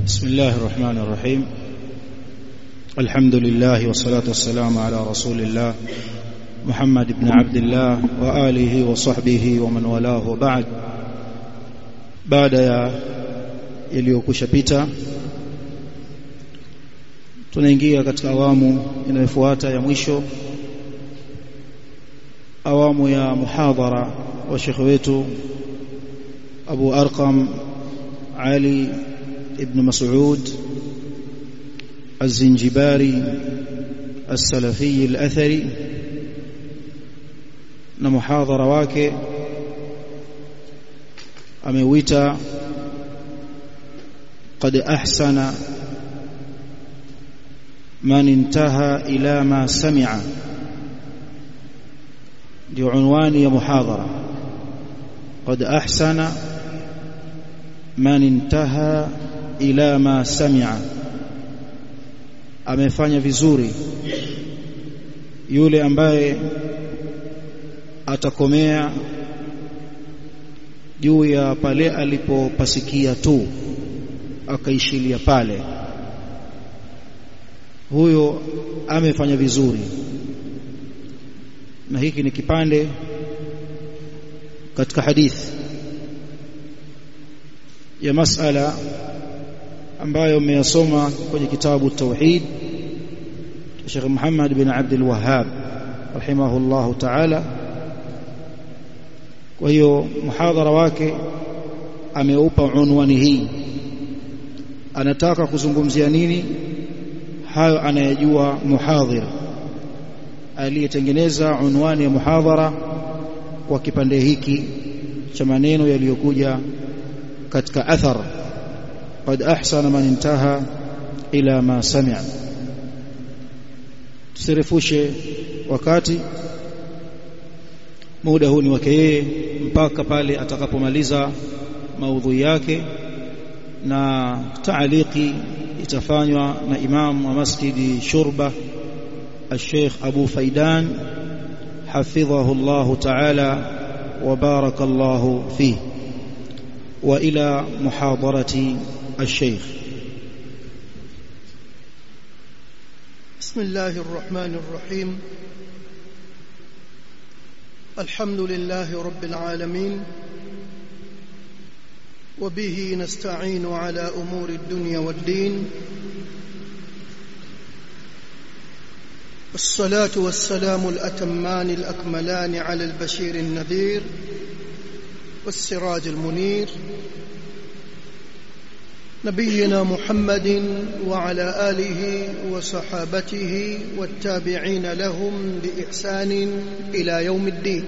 بسم الله الرحمن الرحيم. الحمد لله والصلاة والسلام على رسول الله محمد بن عبد الله وآله وصحبه ومن والاه وبعد. Baada ya yaliyokushapita, tunaingia katika awamu inayofuata ya mwisho, awamu ya muhadhara wa Sheikh wetu Abu Arqam Ali ibn Mas'ud الزنجباري السلفي الأثري, na muhadhara wake amewita قد أحسن من انتهى إلى ما سمع. ndio unwani ya muhadhara, قد أحسن من انتهى إلى ما سمع. amefanya vizuri yule ambaye atakomea juu ya pale alipopasikia tu akaishilia pale, huyo amefanya vizuri. Na hiki ni kipande katika hadithi ya masala ambayo mmeyasoma kwenye kitabu Tauhid Sheikh Muhammad bin Abdul Wahhab rahimahullahu ta'ala. Kwa hiyo muhadhara wake ameupa unwani hii. Anataka kuzungumzia nini? Hayo anayajua muhadhir aliyetengeneza unwani ya muhadhara kwa kipande hiki cha maneno yaliyokuja katika athar, قد أحسن من انتهى إلى ما سمع. tusirefushe wakati, muda huu ni wake yeye mpaka pale atakapomaliza maudhui yake, na taaliki itafanywa na imam wa masjidi Shurba الشيخ أبو فيدان حفظه الله تعالى وبارك الله فيه. وإلى محاضرة الشيخ. بسم الله الرحمن الرحيم. الحمد لله رب العالمين، وبه نستعين على أمور الدنيا والدين، الصلاة والسلام الأتمان الأكملان على البشير النذير والسراج المنير نبينا محمد وعلى آله وصحابته والتابعين لهم بإحسان إلى يوم الدين.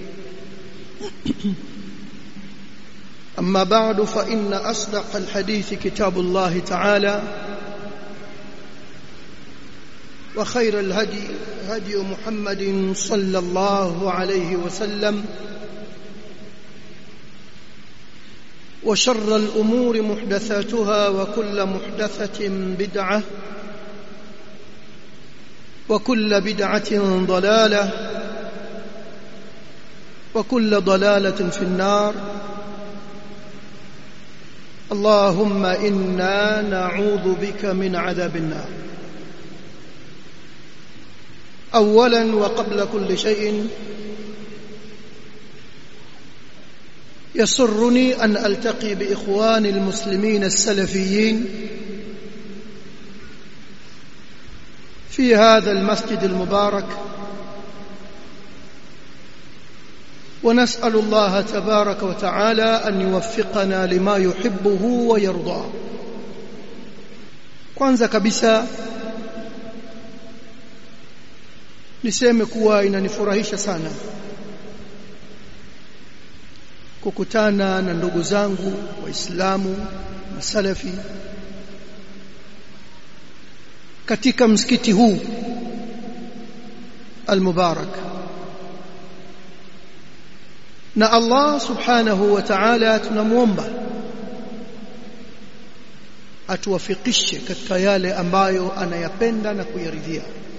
أما بعد، فإن أصدق الحديث كتاب الله تعالى، وخير الهدي هدي محمد صلى الله عليه وسلم، وشر الأمور محدثاتها، وكل محدثة بدعة، وكل بدعة ضلالة، وكل ضلالة في النار. اللهم إنا نعوذ بك من عذاب النار. أولا وقبل كل شيء، يسرني أن ألتقي بإخوان المسلمين السلفيين في هذا المسجد المبارك، ونسأل الله تبارك وتعالى أن يوفقنا لما يحبه ويرضاه. kwanza kabisa niseme kuwa inanifurahisha sana kukutana na ndugu zangu Waislamu na Salafi katika msikiti huu al-Mubarak, na Allah subhanahu wa ta'ala tunamuomba atuwafikishe katika yale ambayo anayapenda na kuyaridhia.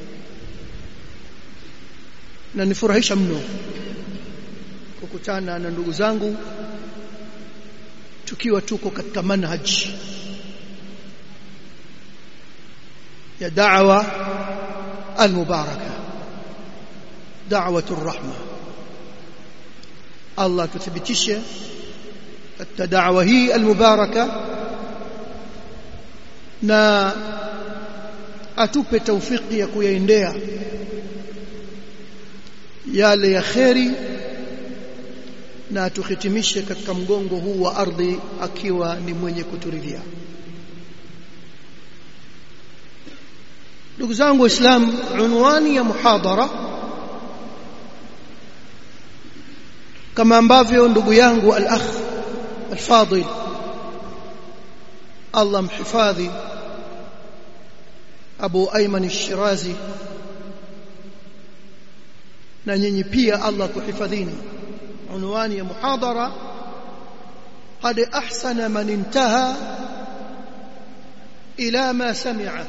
Na nifurahisha mno kukutana na ndugu zangu tukiwa tuko katika manhaj ya da'wa al-mubaraka, da'watur rahma. Allah tuthibitishe katika da'wa hii al-mubaraka na atupe taufiki ya kuyaendea yale ya kheri, na atuhitimishe katika mgongo huu wa ardhi akiwa ni mwenye kuturidhia. Ndugu zangu Waislamu, unwani ya muhadhara kama ambavyo ndugu yangu al-akh al-fadil Allah mhifadhi Abu Ayman al-Shirazi, na nyinyi pia Allah kuhifadhini. Unwani ya muhadhara qad ahsana man intaha ila ma sami'a,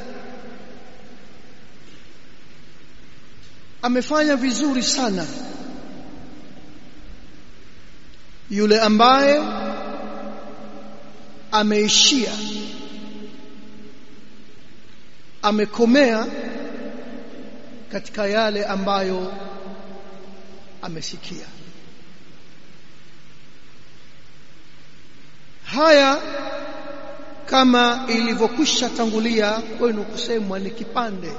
amefanya vizuri sana yule ambaye ameishia, amekomea katika yale ambayo amesikia. Haya kama ilivyokwisha tangulia kwenu kusemwa ni kipande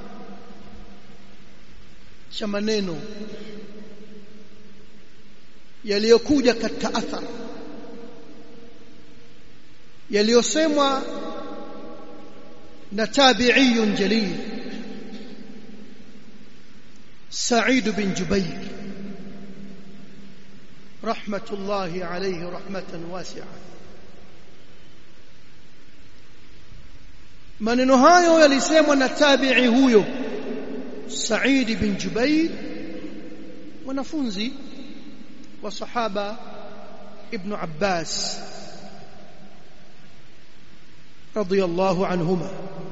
cha maneno yaliyokuja katika athar yaliyosemwa na tabi'iyun jalil Sa'id bin Jubayr rahmatullahi alayhi rahmatan wasi'a. Maneno hayo yalisemwa na tabi'i huyo Sa'id bin Jubayr, wanafunzi wa sahaba Ibn Abbas radiyallahu anhuma.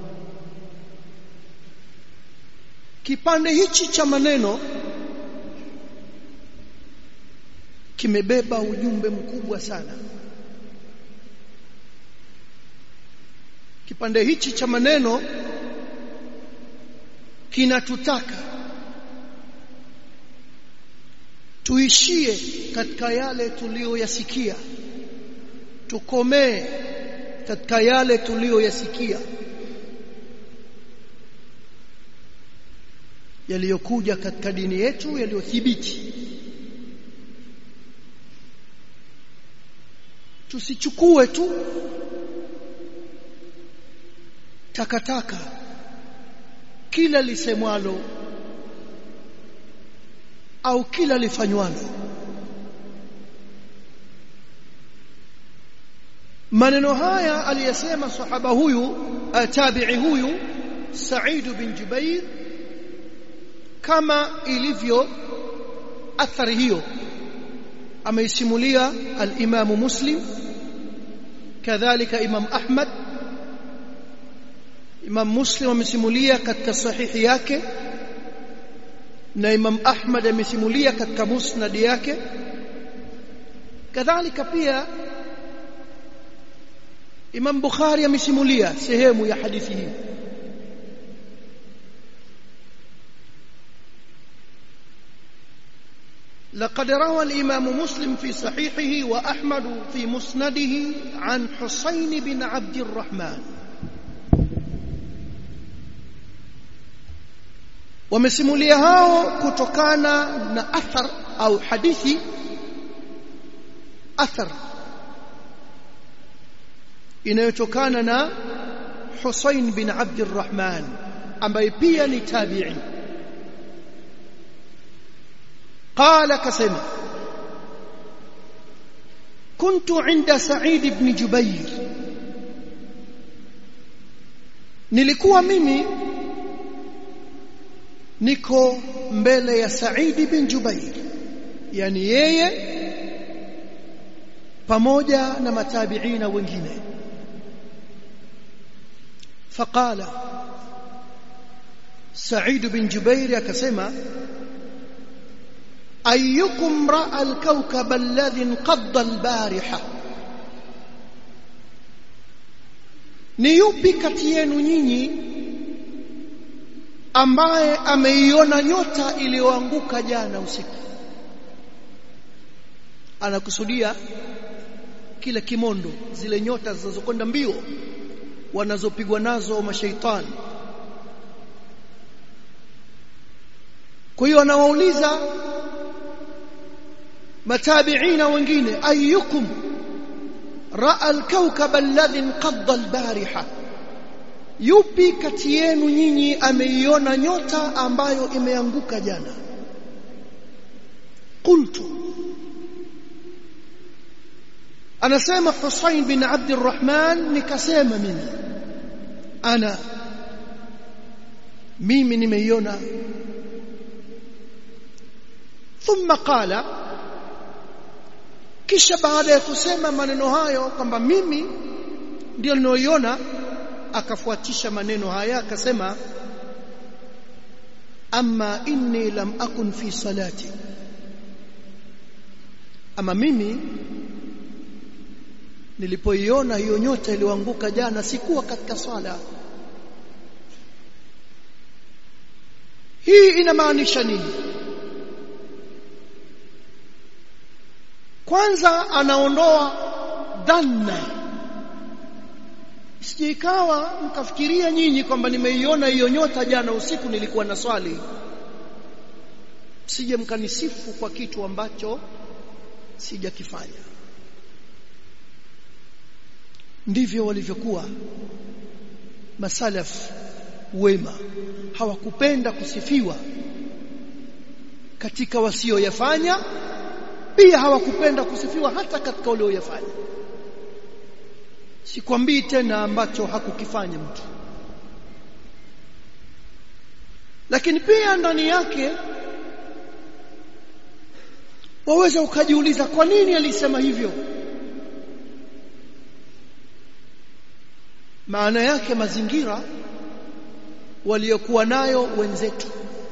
Kipande hichi cha maneno kimebeba ujumbe mkubwa sana. Kipande hichi cha maneno kinatutaka tuishie katika yale tuliyoyasikia, tukomee katika yale tuliyoyasikia yaliyokuja katika dini yetu, yaliyothibiti. Tusichukue tu takataka kila lisemwalo au kila lifanywalo. Maneno haya aliyesema sahaba huyu tabi'i huyu Sa'id bin Jubayr, kama ilivyo athari hiyo ameisimulia al-Imam Muslim, kadhalika Imam Ahmad. Imam Muslim amesimulia katika sahihi yake na Imam Ahmad amesimulia katika musnad yake, kadhalika pia Imam Bukhari amesimulia sehemu ya hadithi hii. لقد روى الإمام مسلم في صحيحه وأحمد في مسنده عن حسين بن عبد الرحمن. ومسموليه hao kutokana na athar au hadithi, athar inayotokana na Husayn bin Abd al-Rahman ambaye pia ni tabi'i. قال كسمة كنت عند سعيد بن جبير، nilikuwa mimi niko mbele ya Sa'id bin Jubair, yani yeye pamoja na matabiina wengine. Faqala, Sa'id bin Jubair akasema, ayyukum ra'a al-kawkab alladhi inqadda al-bariha, ni yupi kati yenu nyinyi ambaye ameiona nyota iliyoanguka jana usiku. Anakusudia kile kimondo, zile nyota zinazokwenda mbio wanazopigwa nazo mashaitani. Kwa hiyo anawauliza matabiina wengine, ayyukum raa al-kawkab alladhi inqadda al-bariha, yupi kati yenu nyinyi ameiona nyota ambayo imeanguka jana? Qultu, anasema Husayn bin Abdurrahman, nikasema mimi nimeiona. Thumma qala, kisha baada ya kusema maneno hayo kwamba mimi ndio nilioiona, akafuatisha maneno haya akasema, amma inni lam akun fi salati, ama mimi nilipoiona hiyo nyota iliyoanguka jana sikuwa katika swala. Hii inamaanisha nini? Kwanza anaondoa dhanna, sije ikawa mkafikiria nyinyi kwamba nimeiona hiyo nyota jana usiku nilikuwa na swali, sije mkanisifu kwa kitu ambacho sijakifanya. Ndivyo walivyokuwa masalaf wema, hawakupenda kusifiwa katika wasioyafanya, pia hawakupenda kusifiwa hata katika walioyafanya. Sikwambii tena ambacho hakukifanya mtu, lakini pia ndani yake waweza ukajiuliza kwa nini alisema hivyo. Maana yake mazingira waliokuwa nayo wenzetu.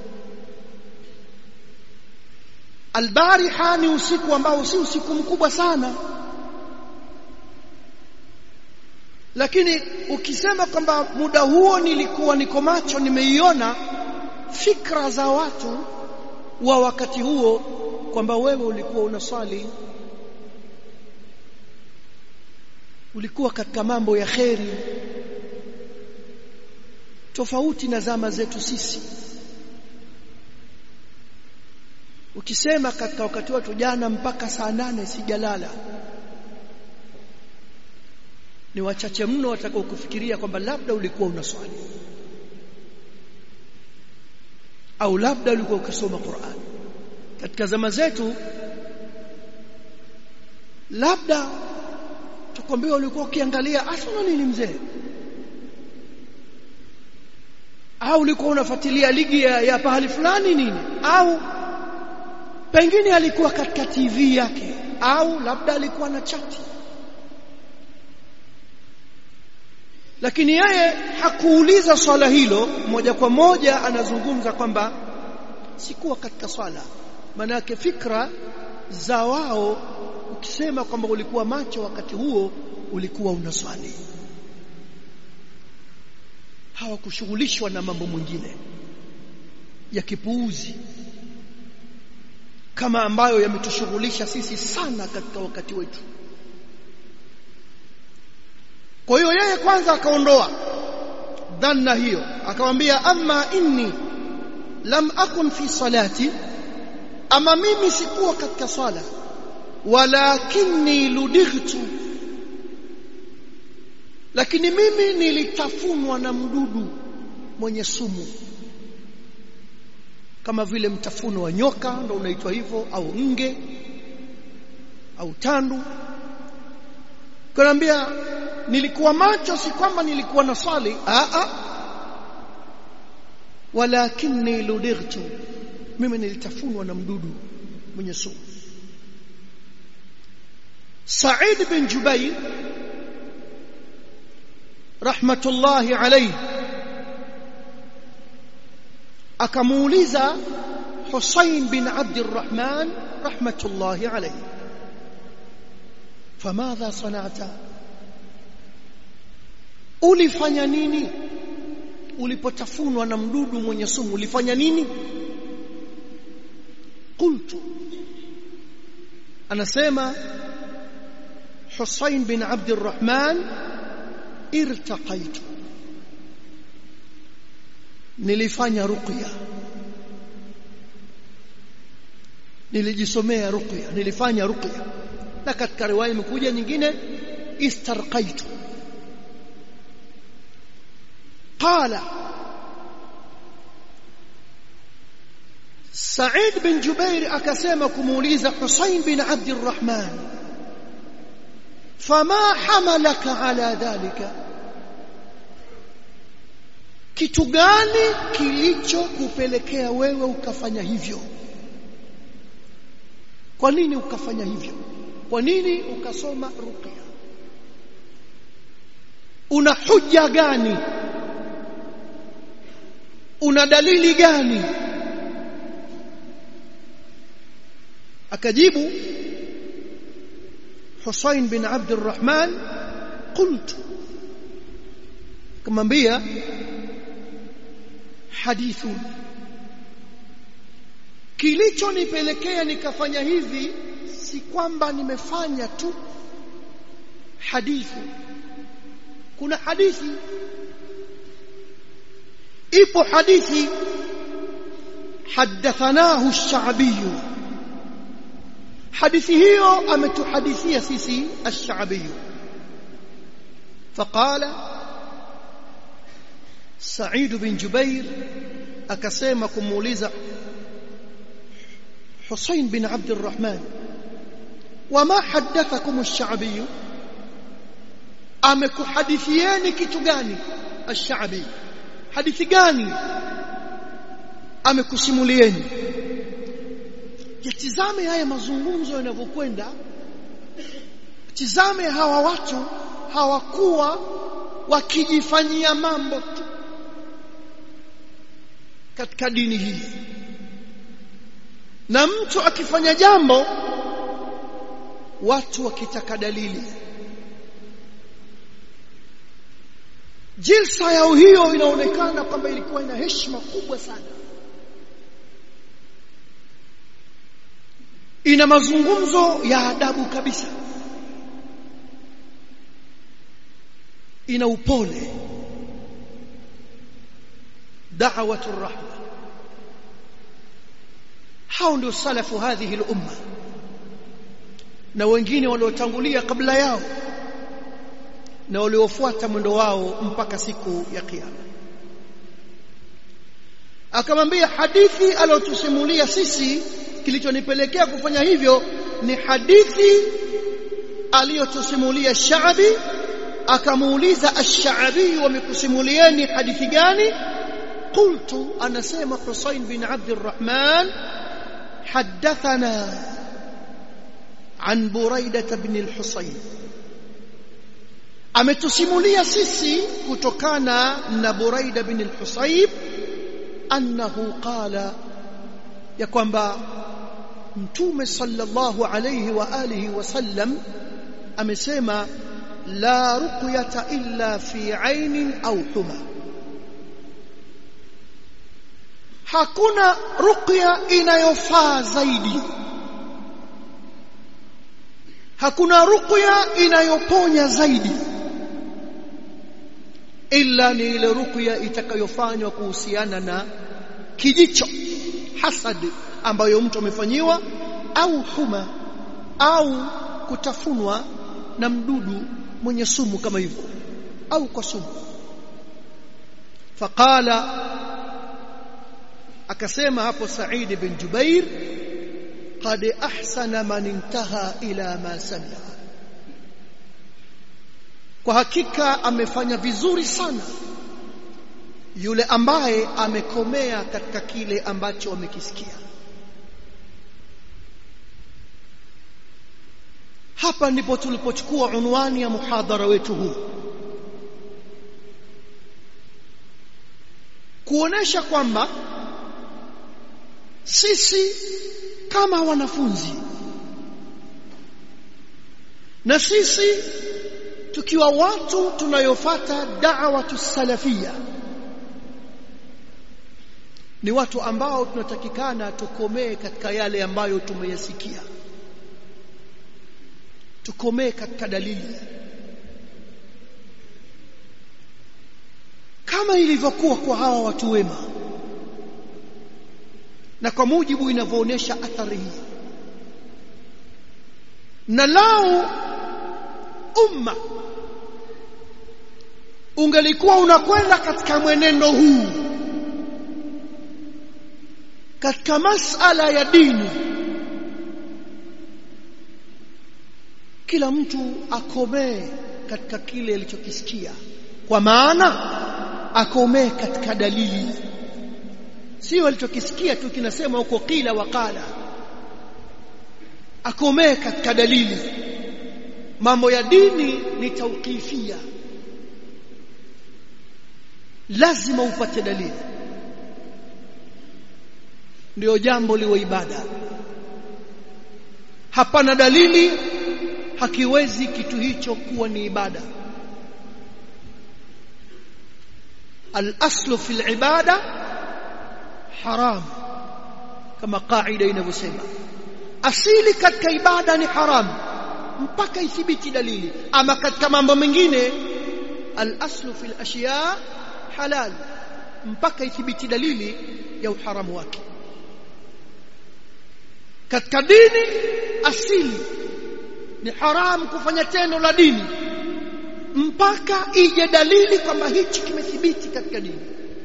Albariha ni usiku ambao si usiku mkubwa sana, lakini ukisema kwamba muda huo nilikuwa niko macho nimeiona, fikra za watu wa wakati huo kwamba wewe ulikuwa unaswali, ulikuwa katika mambo ya kheri, tofauti na zama zetu sisi. Ukisema katika wakati wetu jana mpaka saa 8 sijalala, ni wachache mno watakao kufikiria kwamba labda ulikuwa unaswali au labda ulikuwa ukisoma Qur'an. Katika zama zetu labda tukwambia ulikuwa ukiangalia Arsenal nini mzee, au ulikuwa unafuatilia ligi ya pahali fulani nini, au pengine alikuwa katika TV yake, au labda alikuwa na chati. Lakini yeye hakuuliza swala hilo moja kwa moja, anazungumza kwamba sikuwa katika swala. Maana yake fikra za wao, ukisema kwamba ulikuwa macho wakati huo ulikuwa unaswali, hawakushughulishwa na mambo mengine ya kipuuzi kama ambayo yametushughulisha sisi sana katika wakati wetu. Kwa hiyo yeye kwanza akaondoa dhanna hiyo, akamwambia amma inni lam akun fi salati, ama mimi sikuwa katika swala, walakinni ludightu, lakini mimi nilitafunwa na mdudu mwenye sumu, kama vile mtafuno wa nyoka ndio unaitwa hivyo, au nge au tandu. Kanaambia nilikuwa macho, si kwamba nilikuwa na swali, walakinni ludightu, mimi nilitafunwa na mdudu mwenye sumu. Sa'id bin Jubayr rahmatullahi alayhi akamuuliza Husayn bin Abdurrahman rahmatullahi alayhi, famadha sana'ta, ulifanya nini ulipotafunwa na mdudu mwenye sumu ulifanya nini? Qultu, anasema Husayn bin Abdurrahman, irtaqaitu, nilifanya ruqya, nilijisomea ruqya, nilifanya ruqya. Na katika riwaya imekuja nyingine istarqaitu. Qala Sa'id bin Jubair akasema kumuuliza Husayn bin Abdurrahman, fama hamalaka ala dhalika, kitu gani kilichokupelekea wewe ukafanya hivyo? Kwa nini ukafanya hivyo? Kwa nini ukasoma ruqya? Una hujja gani? Una dalili gani? Akajibu Husayn bin Abdurrahman, qultu, kumwambia hadithun, kilichonipelekea nikafanya hivi si kwamba nimefanya tu. Hadithi, kuna hadithi, ipo hadithi hadathanahu ash-Sha'bi, hadithi hiyo ametuhadithia sisi ash-Sha'bi. Faqala Sa'id bin Jubair akasema kumuuliza Husayn bin Abdurrahman, wama hadathakum ash-Sha'bi, amekuhadithieni kitu gani ash-Sha'bi? Hadithi gani amekusimulieni? Yatizame haya mazungumzo yanavyokwenda, tizame hawa watu hawakuwa wakijifanyia mambo tu katika dini hii, na mtu akifanya jambo watu wakitaka dalili. Jilsa yao hiyo inaonekana kwamba ilikuwa ina heshima kubwa sana, ina mazungumzo ya adabu kabisa, ina upole, da'watur rahma. Hao ndio salafu hadhihi al-umma, na wengine waliotangulia kabla yao na waliofuata mwendo wao mpaka siku ya kiyama. Akamwambia hadithi aliyotusimulia sisi, kilichonipelekea kufanya hivyo ni hadithi aliyotusimulia Sha'bi. Akamuuliza ash-Sha'bi, wamekusimulieni hadithi gani? Qultu, anasema Husayn bin Abdurrahman, hadathana an Buraidah ibn al-Husayb, ametusimulia sisi kutokana na Buraidah ibn al-Husayb, annahu qala, ya kwamba Mtume sallallahu alayhi wa alihi wasallam amesema, la ruqyata illa fi ainin au huma, hakuna ruqya inayofaa zaidi, hakuna ruqya inayoponya zaidi illa ni ile ruqya itakayofanywa kuhusiana na kijicho, hasad ambayo mtu amefanyiwa, au huma, au kutafunwa na mdudu mwenye sumu kama hivyo, au kwa sumu. Faqala, akasema hapo Sa'id bin Jubair, qad ahsana man intaha ila ma sami'a, kwa hakika amefanya vizuri sana yule ambaye amekomea katika kile ambacho amekisikia. Hapa ndipo tulipochukua unwani ya muhadhara wetu huu, kuonesha kwamba sisi kama wanafunzi, na sisi tukiwa watu tunayofuata da'watu salafia, ni watu ambao tunatakikana tukomee katika yale ambayo tumeyasikia, tukomee katika dalili, kama ilivyokuwa kwa hawa watu wema na kwa mujibu inavyoonyesha athari hii. Na lao umma ungelikuwa unakwenda katika mwenendo huu katika masala ya dini, kila mtu akomee katika kile alichokisikia, kwa maana akomee katika dalili, sio alichokisikia tu kinasema huko qila wa qala. Akomee katika dalili. Mambo ya dini ni tawqifia, lazima upate dalili ndio jambo liwe ibada. Hapana dalili, hakiwezi kitu hicho kuwa ni ibada. Al-aslu fil ibada haram, kama kaida inavyosema, asili katika ibada ni haram mpaka ithibiti dalili. Ama katika mambo mengine al-aslu fil ashiya halal mpaka ithibiti dalili ya uharamu wake. Katika dini asili ni haram kufanya tendo la dini mpaka ije dalili kwamba hichi kimethibiti katika dini.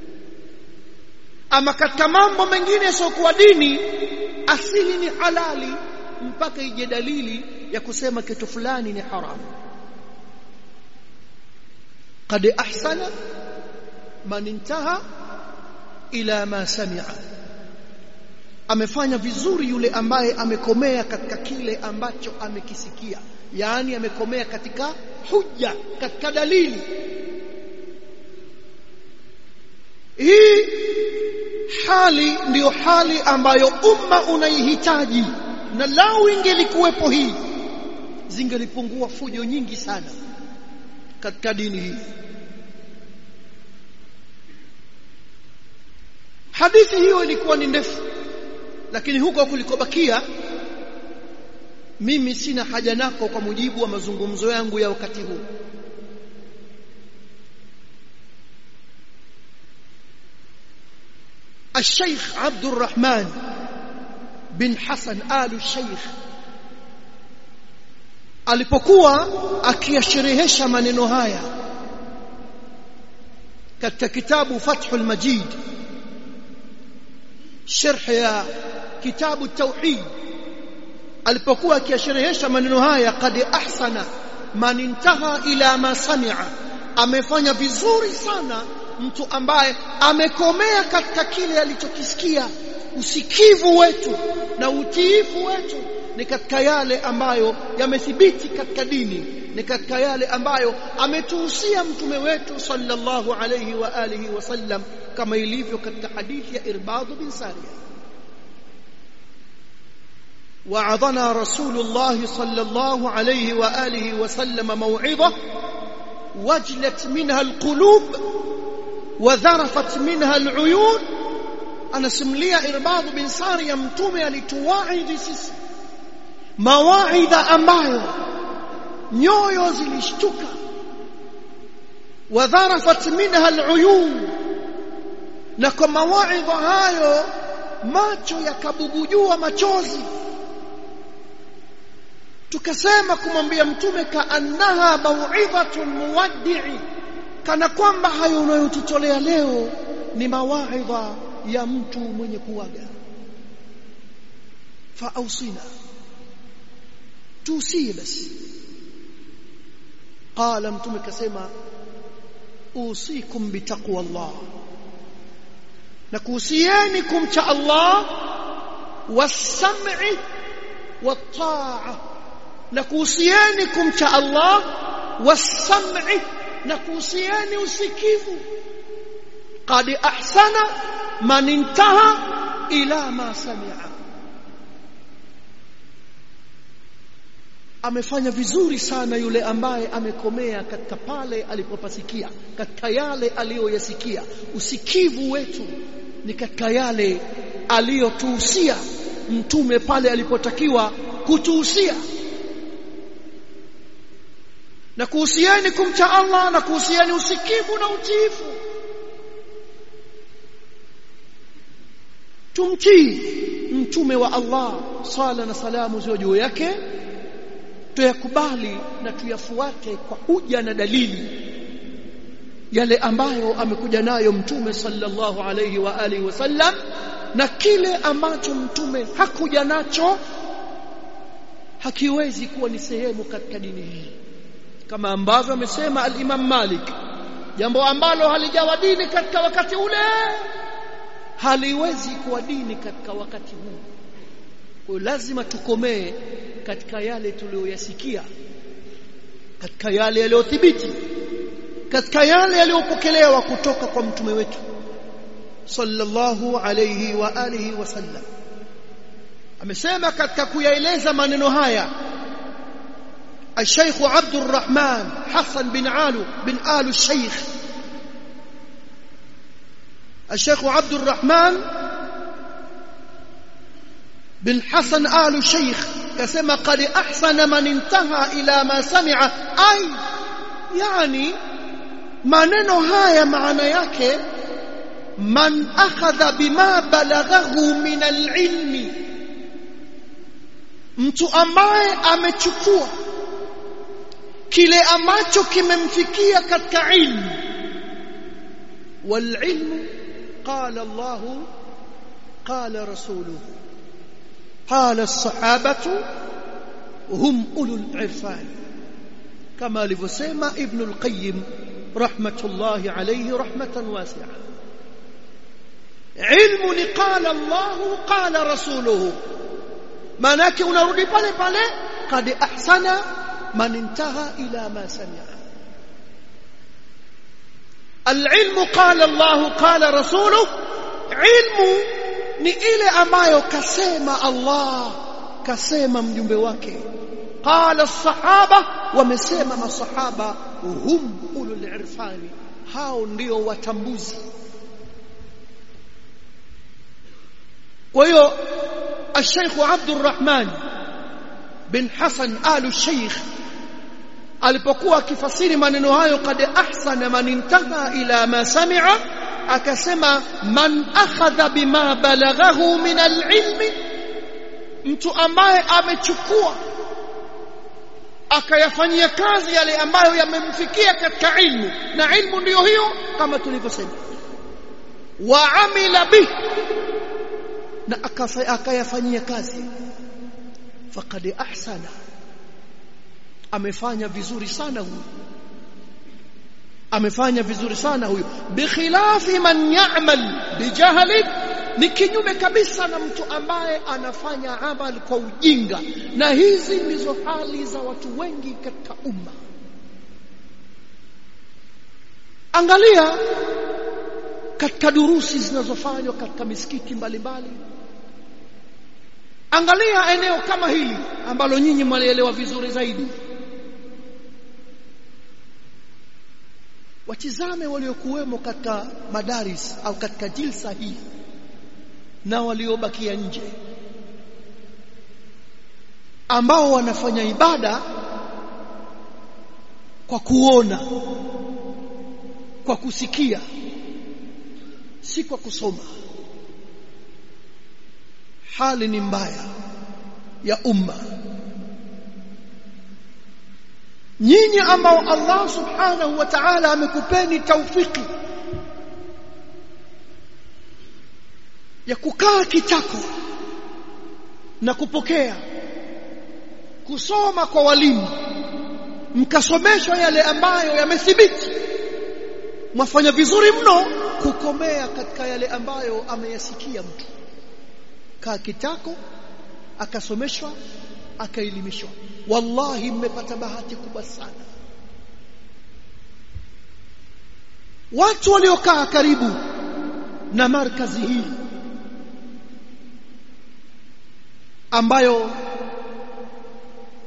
Ama katika mambo mengine yasiokuwa dini asili ni halali mpaka ije dalili ya kusema kitu fulani ni haram. Qad ahsana man intaha ila ma sami'a, amefanya vizuri yule ambaye amekomea katika kile ambacho amekisikia, yani amekomea katika hujja, katika dalili. Hii hali ndiyo hali ambayo umma unaihitaji, na lao ingelikuwepo hii zingelipungua fujo nyingi sana katika dini hii. Hadithi hiyo ilikuwa ni ndefu, lakini huko kulikobakia mimi sina haja nako kwa mujibu wa mazungumzo yangu ya wakati huu. الشيخ عبد الرحمن بن حسن آل الشيخ alipokuwa akiyasherehesha maneno haya katika kitabu Fathul Majid, sharh ya kitabu Tauhid, alipokuwa akiyasherehesha maneno haya, qad ahsana man intaha ila ma sami'a, amefanya vizuri sana mtu ambaye amekomea katika kile alichokisikia. Usikivu wetu na utiifu wetu ni katika yale ambayo yamethibiti katika dini, ni katika yale ambayo ametuhusia mtume wetu sallallahu alayhi wa alihi wasallam, kama ilivyo katika hadithi ya Irbad bin Sariya. Wa'adhana Rasulullah sallallahu alayhi wa alihi wasallam maw'idha wajlat minha alqulub wadharafat minha aluyun. Anasimulia Irbad bin Sariya, mtume alituwaidhi sisi mawaidha ambayo nyoyo zilishtuka, wadharafat minha aluyun, na kwa mawaidha hayo macho yakabubujua machozi. Tukasema kumwambia mtume, kaannaha mau'idhatun muwaddi'i, kana kwamba hayo unayotutolea leo ni mawaidha ya mtu mwenye kuaga. Faausina, tuusie basi. Qala, mtume kasema, usikum bitaqwa Allah, na kuhusieni kumcha Allah, was-sam'i wat-ta'a, na kuhusieni kumcha Allah, was-sam'i, na kuhusieni usikivu. Qad ahsana man intaha ila ma sami'a, amefanya vizuri sana yule ambaye amekomea katika pale alipopasikia, katika yale aliyoyasikia. Usikivu wetu ni katika yale aliyotuhusia mtume pale alipotakiwa kutuhusia, na kuhusieni kumcha Allah na kuhusieni usikivu na utiifu. Tumtii mtume wa Allah, sala na salamu ziwe juu yake, tuyakubali na tuyafuate kwa hoja na dalili yale ambayo amekuja nayo mtume sallallahu alayhi wa alihi wasallam, na kile ambacho mtume hakuja nacho hakiwezi kuwa ni sehemu katika dini hii, kama ambavyo amesema al-Imam Malik, jambo ambalo halijawa dini katika wakati ule haliwezi kuwa dini katika wakati huu. Kwa lazima tukomee katika yale tuliyoyasikia, katika yale yaliyothibiti, katika yale yaliyopokelewa kutoka kwa mtume wetu sallallahu alayhi wa alihi wasallam. Amesema katika kuyaeleza maneno haya الشيخ عبد الرحمن حسن بن آل الشيخ، الشيخ عبد الرحمن بن حسن آل الشيخ كما قد أحسن من انتهى إلى ما سمع، أي يعني maneno haya maana yake man akhadha bima balaghahu min al-ilmi, mtu ambaye amechukua kile ambacho kimemfikia katika ilmu. Wal ilmu qala Allah qala rasuluhu qala as-sahabatu hum ulul irfan, kama alivyosema Ibn al-Qayyim rahmatullahi alayhi rahmatan wasi'a. Ilmu ni qala Allah qala rasuluhu, maana yake unarudi pale pale qad ahsana man intaha ila ma sami'a. Al-ilmu qala Allah qala rasuluhu, ilmu ni ile ambayo kasema Allah, kasema mjumbe wake. Qala as-sahaba, wamesema masahaba, hum ulul irfani, hao ndio watambuzi. Kwa hiyo Sheikh Abdul Rahman bin Hasan al-Sheikh alipokuwa akifasiri maneno hayo, qad ahsana man intaha ila ma sami'a, akasema man akhadha bima balaghahu min al-ilmi, mtu ambaye amechukua akayafanyia kazi yale ambayo yamemfikia katika ilmu, na ilmu ndiyo hiyo kama tulivyosema, wa amila bih, na akayafanyia kazi, faqad ahsana, amefanya vizuri sana huyo, amefanya vizuri sana huyo. Bikhilafi man ya'mal bijahli, ni kinyume kabisa na mtu ambaye anafanya amal kwa ujinga, na hizi ndizo hali za watu wengi katika umma. Angalia katika durusi zinazofanywa katika misikiti mbalimbali, angalia eneo kama hili ambalo nyinyi mwalielewa vizuri zaidi, watizame waliokuwemo katika madaris au katika jilsa hii na waliobakia nje, ambao wanafanya ibada kwa kuona, kwa kusikia, si kwa kusoma. Hali ni mbaya ya umma. Nyinyi ambao Allah subhanahu wa ta'ala amekupeni taufiki ya kukaa kitako na kupokea, kusoma kwa walimu, mkasomeshwa yale ambayo yamethibiti, mwafanya vizuri mno kukomea katika yale ambayo ameyasikia mtu. Kaa kitako, akasomeshwa, akaelimishwa. Wallahi mmepata bahati kubwa sana. Watu waliokaa karibu na markazi hii ambayo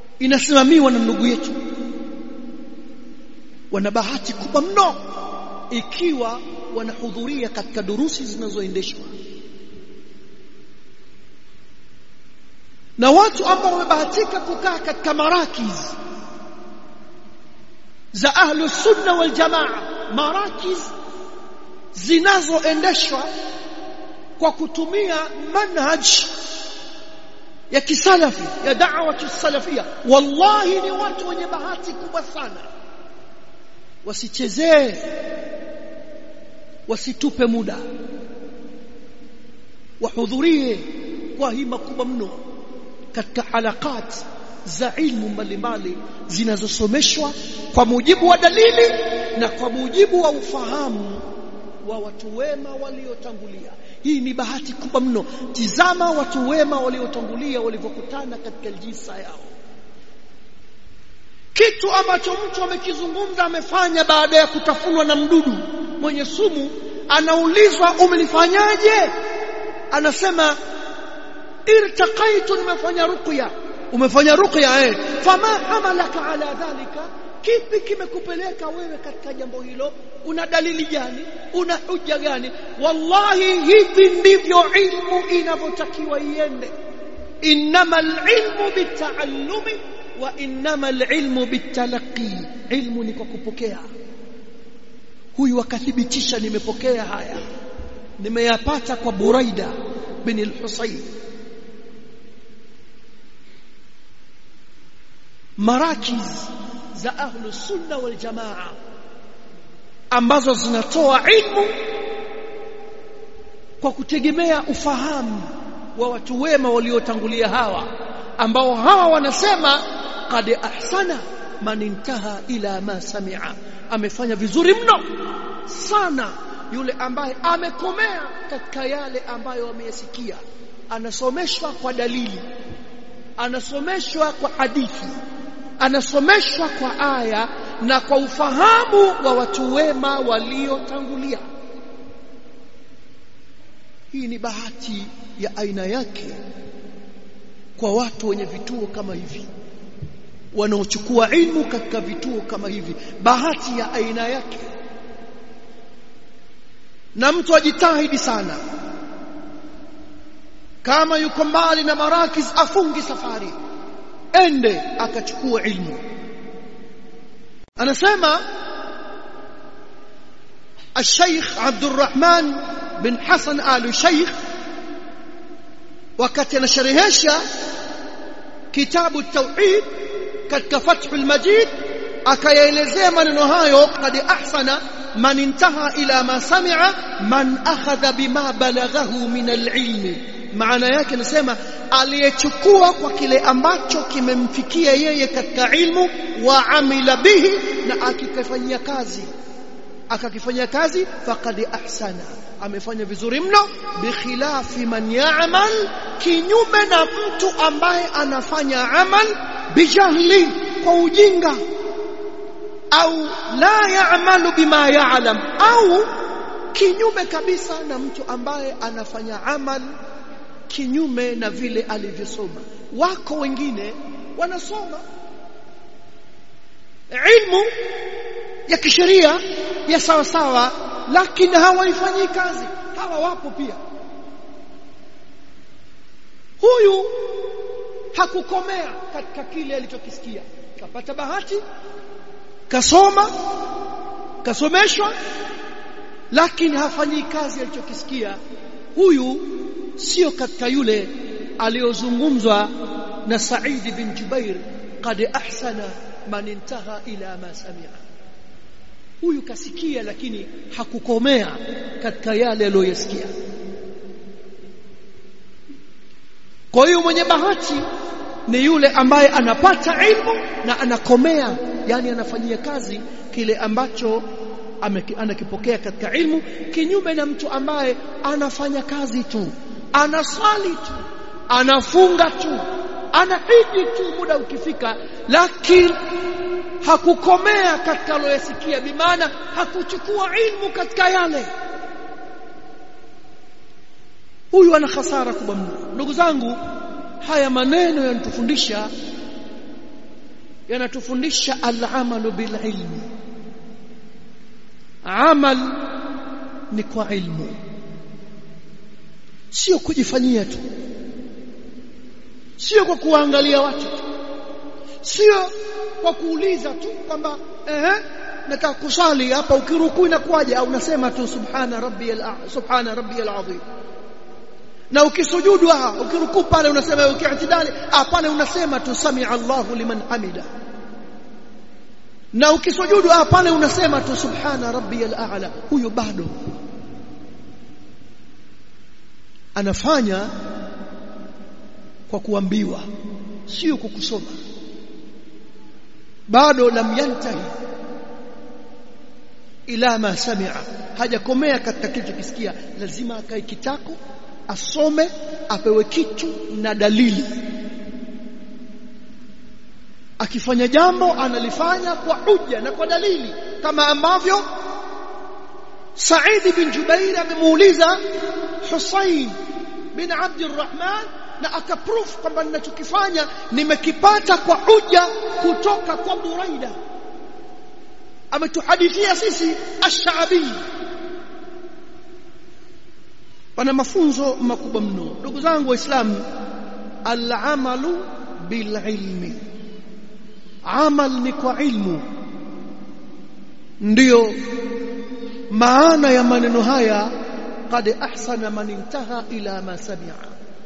inasimamiwa na ndugu yetu, wana bahati kubwa mno ikiwa wanahudhuria katika durusi zinazoendeshwa. Na watu ambao wamebahatika kukaa katika marakiz za ahlus sunna wal jamaa, marakiz zinazoendeshwa kwa kutumia manhaj ya kisalafi, ya da'wa salafia, wallahi ni watu wenye bahati kubwa sana. Wasichezee, wasitupe muda, wahudhurie kwa hima kubwa mno katika halakat za ilmu mbalimbali zinazosomeshwa kwa mujibu wa dalili na kwa mujibu wa ufahamu wa watu wema waliotangulia. Hii ni bahati kubwa mno. Tizama watu wema waliotangulia walivyokutana katika jinsa yao. Kitu ambacho mtu amekizungumza amefanya baada ya kutafunwa na mdudu mwenye sumu, anaulizwa umelifanyaje? Anasema irtaqaitu, nimefanya ruqya. Umefanya ruqya fama hamalaka ala dhalika, kipi kimekupeleka wewe katika jambo hilo? Una dalili gani? Una hujja gani? Wallahi hivi ndivyo ilmu inavyotakiwa iende. Innamal ilmu bitaallumi wa innamal ilmu bitalaqi. Ilmu ni kwa kupokea. Huyu akathibitisha, nimepokea haya, nimeyapata kwa Buraida bin al-Husayn. Marakiz za ahlus sunna wal jamaa ambazo zinatoa ilmu kwa kutegemea ufahamu wa watu wema waliotangulia hawa, ambao hawa wanasema qad ahsana man intaha ila ma sami'a, amefanya vizuri mno sana yule ambaye amekomea katika yale ambayo ameyasikia. Anasomeshwa kwa dalili, anasomeshwa kwa hadithi, anasomeshwa kwa aya na kwa ufahamu wa watu wema waliotangulia. Hii ni bahati ya aina yake kwa watu wenye vituo kama hivi, wanaochukua ilmu katika vituo kama hivi. Bahati ya aina yake. Na mtu ajitahidi sana, kama yuko mbali na marakiz afungi safari, ende akachukua ilmu. Anasema الشيخ عبد الرحمن بن حسن آل شيخ wakati anasharehesha kitabu at-tauhid katika Fathul Majid, akayaelezea maneno hayo, qad ahsana man intaha ila ma sami'a man akhadha bima balaghahu min al-ilm. Maana yake nasema aliyechukua kwa kile ambacho kimemfikia yeye katika ilmu, wa amila bihi, na akikifanyia kazi, akakifanyia kazi, faqad ahsana, amefanya vizuri mno. Bikhilafi man ya'mal, kinyume na mtu ambaye anafanya amal bijahli, kwa ujinga, au la ya'malu bima ya'lam, au kinyume kabisa na mtu ambaye anafanya amal kinyume na vile alivyosoma. Wako wengine wanasoma ilmu ya kisheria ya sawa sawa, lakini hawaifanyi kazi. Hawa wapo pia. Huyu hakukomea katika kile alichokisikia, kapata bahati, kasoma, kasomeshwa, lakini hafanyi kazi alichokisikia. Huyu sio katika yule aliyozungumzwa na Said bin Jubair, qad ahsana man intaha ila ma sami'a. Huyu kasikia lakini hakukomea katika yale aliyosikia. Kwa hiyo mwenye bahati ni yule ambaye anapata ilmu na anakomea, yani anafanyia kazi kile ambacho anakipokea katika ilmu, kinyume na mtu ambaye anafanya kazi tu, anaswali tu, anafunga tu, anahiji tu muda ukifika, lakini hakukomea katika aliyosikia, bimaana hakuchukua ilmu katika yale. Huyu ana hasara kubwa mno. Ndugu zangu, haya maneno yanatufundisha al-amalu bil ilmi, amal ni kwa ilmu, sio kujifanyia tu, sio kwa kuangalia watu tu, sio kwa kuuliza tu kwamba nataka kusali hapa, ukirukuu inakuaje, au unasema tu subhana rabbiyal azim, na ukisujudu ukirukuu pale unasema, uki'tidali pale unasema tu sami'a Allahu liman hamida, na ukisujudu pale unasema tu subhana rabbiyal a'la. Huyo bado anafanya kwa kuambiwa, sio kwa kusoma. Bado lam yantahi ila ma sami'a, hajakomea katika kitu kisikia, lazima akae kitako, asome, apewe kitu na dalili. Akifanya jambo analifanya kwa hujja na kwa dalili, kama ambavyo Said bin Jubair amemuuliza Husayn bin Abdurrahman na akaproof kwamba ninachokifanya nimekipata kwa hujja kutoka kwa Buraida. Ametuhadithia sisi Ash-Sha'bi. Pana mafunzo makubwa mno ndugu zangu Waislamu. Al-amalu bil ilmi, amal ni kwa ilmu. Ndiyo maana ya maneno haya, qad ahsana man intaha ila ma sami'a,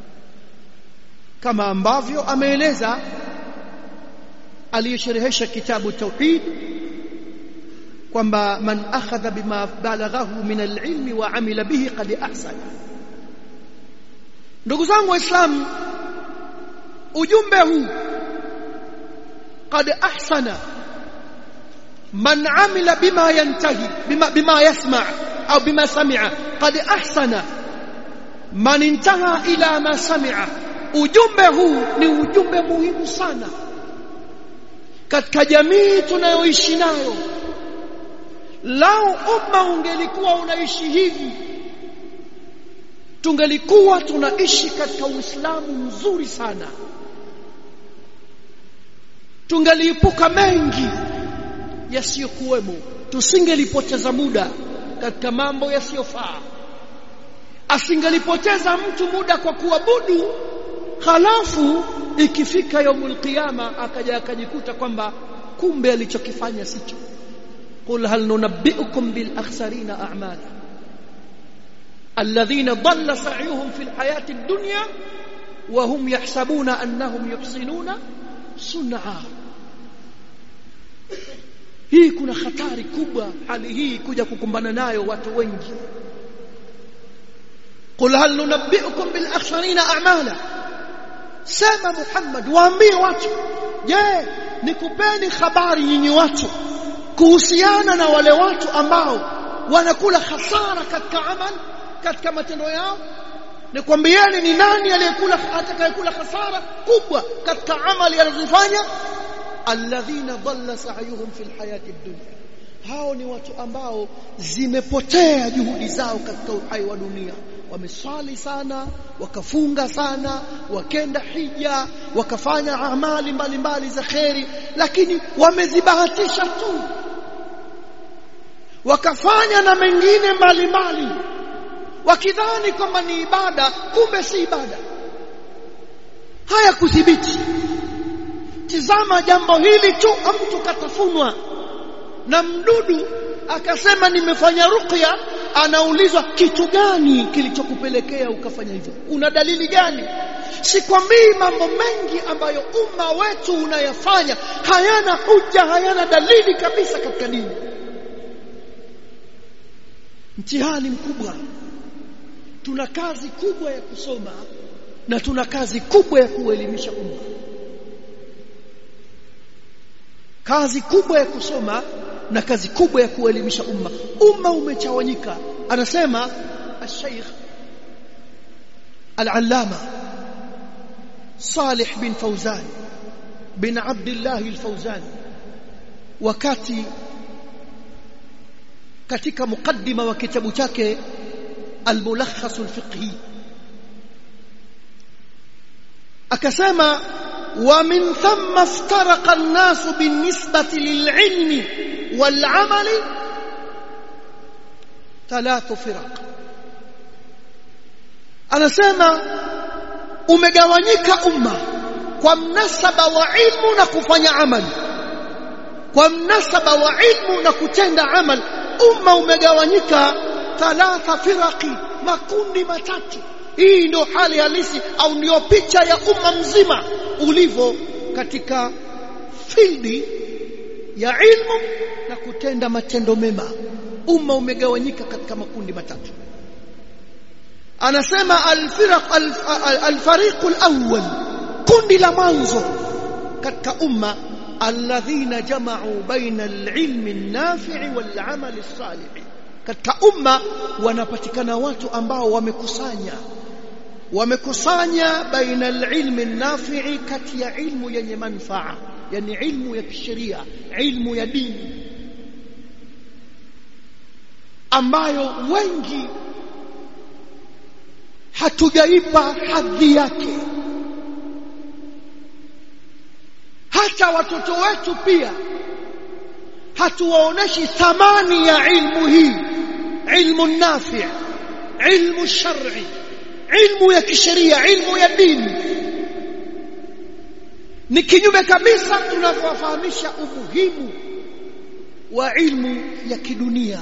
kama ambavyo ameeleza aliyesherehesha kitabu tauhid kwamba man akhadha bima balaghahu min al-ilmi wa amila bihi qad ahsana. Ndugu zangu Waislamu, ujumbe huu qad ahsana man amila bima yantahi bima yasma' au bima sami'a, qad ahsana man intaha ila ma sami'a. Ujumbe huu ni ujumbe muhimu sana katika jamii tunayoishi nayo. Lao umma ungelikuwa unaishi hivi, tungelikuwa tunaishi katika Uislamu mzuri sana, tungeliepuka mengi yasiyokuwemo, tusingelipoteza muda katika mambo yasiyofaa. Asingelipoteza mtu muda kwa kuabudu, halafu ikifika yaumul qiyama akaja akajikuta kwamba kumbe alichokifanya sicho. Qul hal nunabbi'ukum bil akhsarina a'mala alladhina dhalla sa'yuhum fil hayati ad-dunya wa hum yahsabuna annahum yuhsinuna sun'a. Hii kuna hatari kubwa, hali hii kuja kukumbana nayo watu wengi. Qul hal nunabbi'ukum bil akhsarina a'mala, sema Muhammad, waambie watu, je, nikupeni habari nyinyi watu kuhusiana na wale watu ambao wanakula hasara katika amal, katika matendo yao? Nikwambieni ni nani atakayekula hasara kubwa katika amali anazofanya? Alladhina dhalla sa'yuhum fil hayati ad-dunya, hao ni watu ambao zimepotea juhudi zao katika uhai wa dunia. Wameswali sana, wakafunga sana, wakenda hija, wakafanya amali mbalimbali za kheri, lakini wamezibahatisha tu, wakafanya na mengine mbalimbali wakidhani kwamba ni ibada, kumbe si ibada. Haya kudhibiti. Tizama jambo hili tu, mtu katafunwa na mdudu akasema nimefanya ruqya, anaulizwa kitu gani kilichokupelekea ukafanya hivyo, una dalili gani? Sikwambii mambo mengi ambayo umma wetu unayafanya hayana hujja, hayana dalili kabisa katika dini. Mtihani mkubwa. Tuna kazi kubwa ya kusoma na tuna kazi kubwa ya kuelimisha umma. Kazi kubwa ya kusoma na kazi kubwa ya kuelimisha umma. Umma umechawanyika. Anasema al-Sheikh al-Allama Salih bin Fawzan bin Abdullah al-Fawzan, wakati katika mukaddima wa kitabu chake al-Mulakhas al-Fiqhi akasema, wa min thumma iftaraqa an-nas bin-nisbati lil-'ilmi wal-'amali thalathu firaq. Anasema umegawanyika umma kwa mnasaba wa ilmu na kufanya amali, kwa mnasaba wa ilmu na kutenda amali. Umma umegawanyika thalatha firaqi, makundi matatu. Hii ndio hali halisi au ndio picha ya umma mzima ulivyo katika fildi ya ilmu na kutenda matendo mema. Umma umegawanyika katika makundi matatu. Anasema al-fariqul awwal, kundi la mwanzo katika umma, alladhina jama'u baina al-ilmi an-nafi'i wal-'amali as-salih. Katika umma wanapatikana watu ambao wamekusanya baina al-ilmi an-nafi'i, kati ya ilmu yenye manufaa, yani ilmu ya kisheria, ilmu ya dini, ambayo wengi hatujaipa hadhi yake. Hata watoto wetu pia hatuwaoneshi thamani ya ilmu hii, ilmu nafi', ilmu shar'i, ilmu ya kisheria, ilmu ya dini. Ni kinyume kabisa tunapofahamisha umuhimu wa ilmu ya kidunia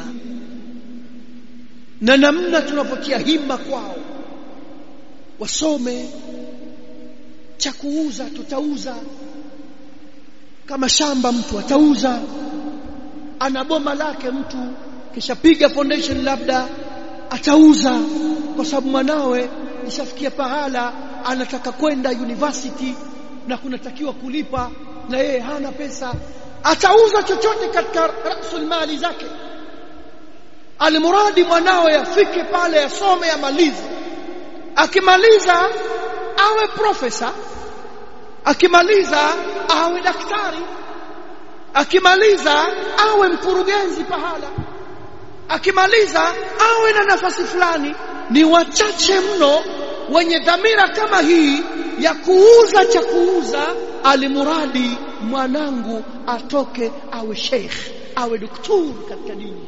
na namna tunapotia himma kwao. Wasome, cha kuuza tutauza, kama shamba mtu atauza, ana boma lake mtu kisha piga foundation labda atauza, kwa sababu mwanawe nishafikia pahala anataka kwenda university na kunatakiwa kulipa na yeye hana pesa, atauza chochote katika rasul mali zake, alimuradi mwanawe afike pale asome, amalize. Akimaliza awe profesa, akimaliza awe daktari, akimaliza awe mkurugenzi pahala, akimaliza awe na nafasi fulani. Ni wachache mno wenye dhamira kama hii ya kuuza cha kuuza, alimuradi mwanangu atoke awe sheikh, awe daktari katika dini.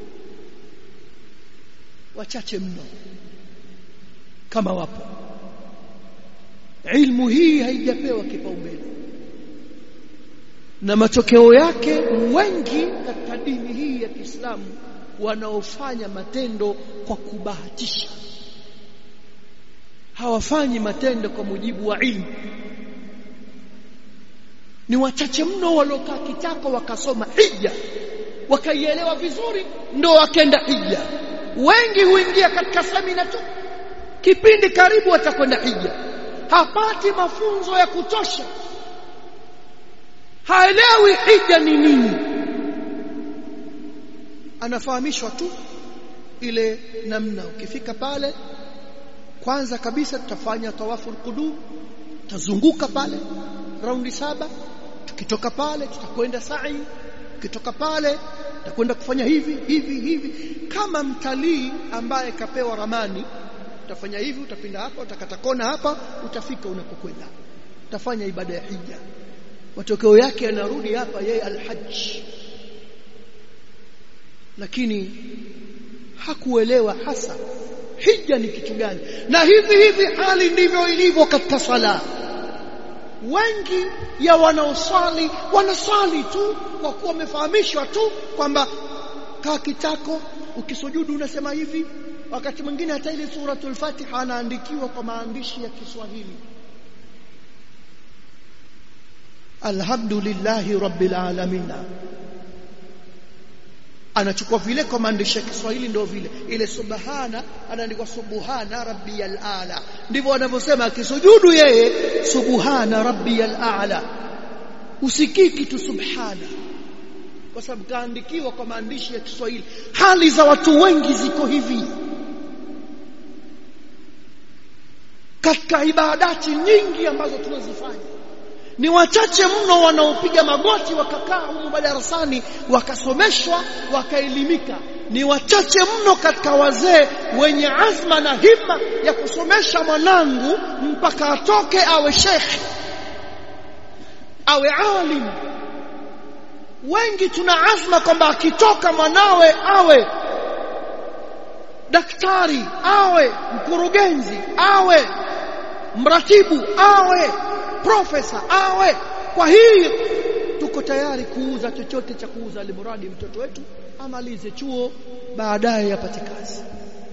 Wachache mno kama wapo. Ilmu hii haijapewa kipaumbele, na matokeo yake wengi katika dini hii ya Kiislamu wanaofanya matendo kwa kubahatisha, hawafanyi matendo kwa mujibu wa ilmu. Ni wachache mno waliokaa kitako wakasoma hija wakaielewa vizuri ndo wakenda hija. Wengi huingia katika semina tu, kipindi karibu atakwenda hija, hapati mafunzo ya kutosha, haelewi hija ni nini. Anafahamishwa tu ile namna, ukifika pale kwanza kabisa tutafanya tawaful qudum, tazunguka pale raundi 7, tukitoka pale tutakwenda sa'i, tukitoka pale tutakwenda kufanya hivi. Kama mtalii ambaye kapewa ramani, utafanya hivi, utapinda hapa, utakata kona hapa, utafika unakokwenda, utafanya ibada ya hija. Matokeo yake yanarudi hapa yeye al-hajj, lakini hakuelewa hasa hija ni kitu gani. Na hivi hali ndivyo ilivyo katika sala. Wengi ya wanaoswali wanaswali tu kwa kuwa wamefahamishwa tu kwamba kaa kitako, ukisujudu unasema hivi. Wakati mwingine hata ile suratul Fatiha anaandikiwa kwa maandishi ya Kiswahili, alhamdulillahi rabbil alamin, anachukua vile kwa maandishi ya Kiswahili ndio vile. Ile subhana anaandikwa subhana rabbiyal a'la, ndivyo wanavyosema akisujudu yeye, subhana rabbiyal a'la. Usikii kitu subhana, kwa sababu kaandikiwa kwa maandishi ya Kiswahili. Hali za watu wengi ziko hivi katika ibadati nyingi ambazo tunazifanya. Ni wachache mno wanaopiga magoti wakakaa huko madarasani wakasomeshwa wakaelimika. Ni wachache mno katika wazee wenye azma na himma ya kusomesha mwanangu mpaka atoke awe shekhi, awe alim. Wengi tuna azma kwamba akitoka mwanawe awe daktari awe mkurugenzi, awe mratibu, awe profesa, awe. Kwa hiyo tuko tayari kuuza chochote cha kuuza, alimradi mtoto wetu amalize chuo, baadaye apate kazi.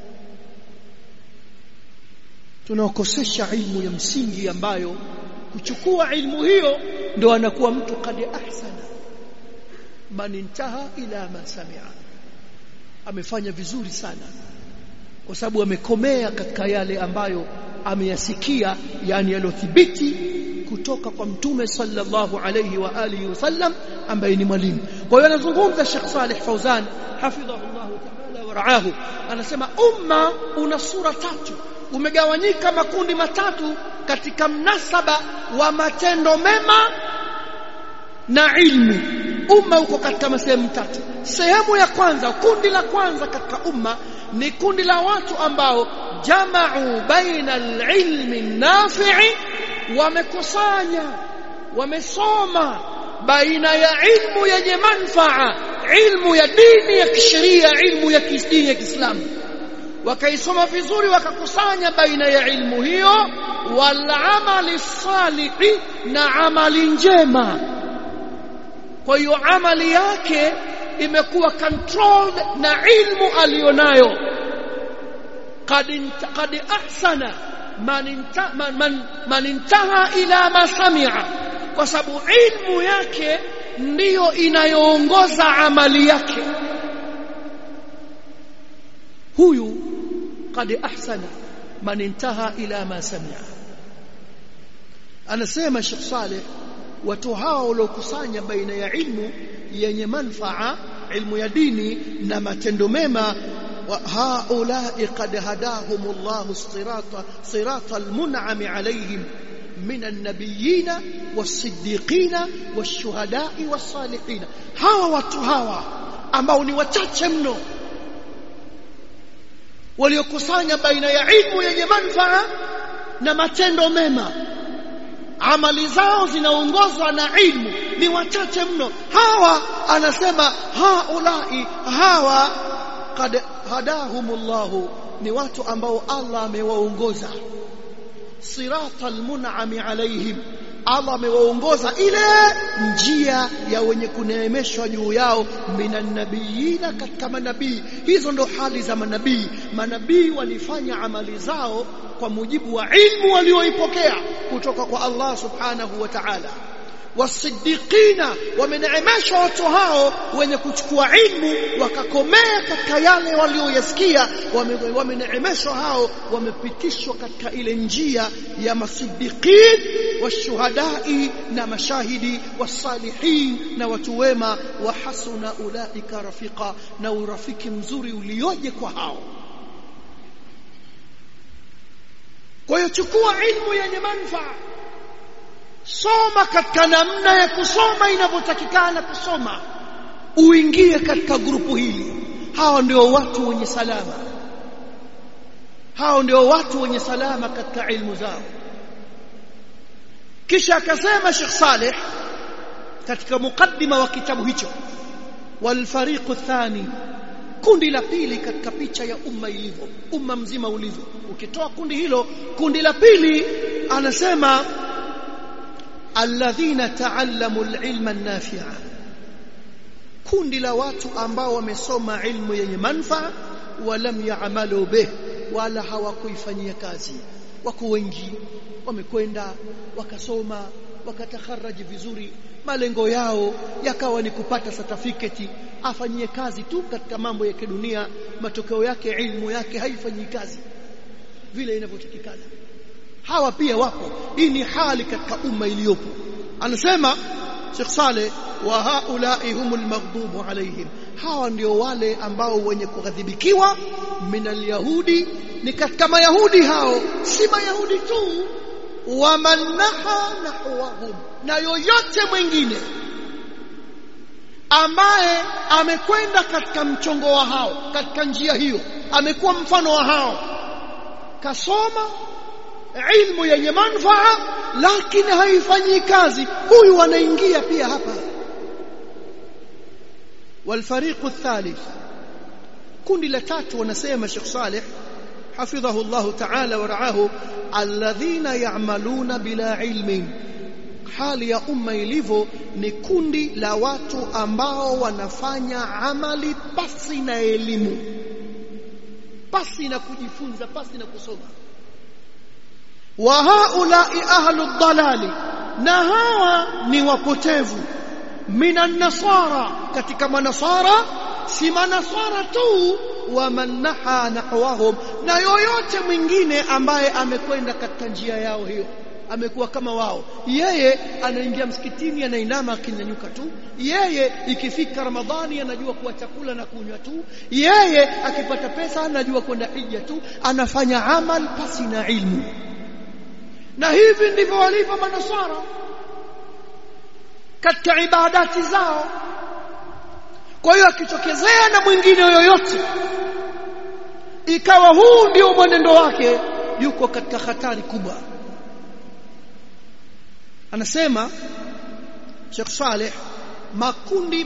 Tunaokosesha ilmu ya msingi ambayo kuchukua ilmu hiyo ndio anakuwa mtu qad ahsana man intaha ila ma sami'a, amefanya vizuri sana kwa sababu amekomea katika yale ambayo ameyasikia, yani yalothibiti kutoka kwa Mtume sallallahu alayhi wa alihi wasallam ambaye ni mwalimu. Kwa hiyo anazungumza Sheikh Saleh Fauzan hafidhahullah ta'ala wa ra'ahu, anasema umma una sura tatu, umegawanyika makundi matatu katika mnasaba wa matendo mema na ilmu. Umma uko katika sehemu tatu. Sehemu ya kwanza, kundi la kwanza katika umma ni kundi la watu ambao jama'u baina al-ilmi an-nafi'i, wamekusanya, wamesoma baina ya ilmu yenye manfaa, ilmu ya dini ya kisheria, ilmu ya dini ya Kiislamu, wakaisoma vizuri, wakakusanya baina ya ilmu hiyo wal amali salihi, na amali njema. Kwa hiyo amali yake imekuwa controlled na ilmu alionayo. Qad ahsana man intaha ila ma sami'a, kwa sababu ilmu yake ndiyo inayoongoza amali yake. Huyu qad ahsana man intaha ila ma sami'a. Anasema Sheikh Saleh, watu hao waliokusanya baina ya ilmu yenye manfaa, ilmu ya dini na matendo mema, wa haula'i qad hadahumullahu siratal mun'ami alayhim minan nabiyina was-siddiqina wash-shuhada'i was-salihina. Hawa watu hawa ambao ni wachache mno waliokusanya baina ya ilmu yenye manfaa na matendo mema, amali zao zinaongozwa na ilmu, ni wachache mno. Hawa anasema haulai, hawa qad hadahumullahu, ni watu ambao Allah amewaongoza, siratal mun'ami alaihim, Allah amewaongoza ile njia ya wenye kuneemeshwa juu yao, minan nabiyina, katika manabii. Hizo ndo hali za manabii. Manabii walifanya amali zao kwa mujibu wa ilmu walioipokea kutoka kwa Allah subhanahu wa ta'ala. Wasiddiqina, wameneemeshwa watu hao wenye kuchukua ilmu wakakomea katika yale walioyasikia, wameneemeshwa hao, wamepitishwa katika ile njia ya masiddiqin washuhadai, na mashahidi, wasalihin, na watu wema. Wa hasuna ulaika rafiqa, na urafiki mzuri ulioje kwa hao. Kwa hiyo chukua ilmu yenye manufaa, soma katika namna ya kusoma inavyotakikana kusoma, uingie katika grupu hili. Hao ndio watu wenye salama, hao ndio watu wenye salama katika ilmu zao. Kisha akasema Sheikh Saleh katika mukaddima wa kitabu hicho, wal fariqu thani, kundi la pili katika picha ya umma ilivyo, umma mzima ulivyo. Ukitoa kundi hilo, kundi la pili anasema alladhina ta'allamu al-ilma an-nafi'a, kundi la watu ambao wamesoma ilmu yenye manufaa, walam ya'malu bih, wala hawakuifanyia kazi. Wako wengi wamekwenda wakasoma wakatakharraji vizuri, malengo yao yakawa ni kupata certificate, afanyie kazi tu katika mambo ya kidunia, matokeo yake ilmu yake haifanyi kazi vile inavyotakikana. Hawa pia wapo. Hii ni hali katika umma iliyopo. Anasema Sheikh Saleh, wa haulai humul maghdubu alaihim, hawa ndio wale ambao wenye kughadhibikiwa, minal yahudi, ni katika mayahudi hao, si mayahudi tu, wa mannaha nahwahum, na yoyote mwingine ambaye amekwenda katika mchongo wa hao, katika njia hiyo, amekuwa mfano wa hao, kasoma ilmu yenye manufaa lakini haifanyi kazi, huyu anaingia pia hapa. Wal fariqu thalith, kundi la tatu wanasema Sheikh Saleh hafidhahu Allah ta'ala wa ra'ahu alladhina ya'maluna bila ilmin. Hali ya umma ilivyo ni kundi la watu ambao wanafanya amali pasi na elimu, pasi na kujifunza, pasi na kusoma. Wa haulai ahlu dhalali, na hawa ni wapotevu. Minan nasara, katika manasara, si manasara tu, wa man naha nahwahum, na yoyote mwingine ambaye amekwenda katika njia yao hiyo, amekuwa kama wao. Yeye anaingia msikitini anainama akinyanyuka tu, yeye ikifika Ramadhani anajua kuwa chakula na kunywa tu, yeye akipata pesa anajua kwenda hija tu, anafanya amal pasi na ilmu. Na hivi ndivyo walivyo manasara katika ibadati zao. Kwa hiyo akitokezea na mwingine yoyote ikawa huu ndio mwenendo wake, yuko katika hatari kubwa. Anasema Sheikh Saleh, makundi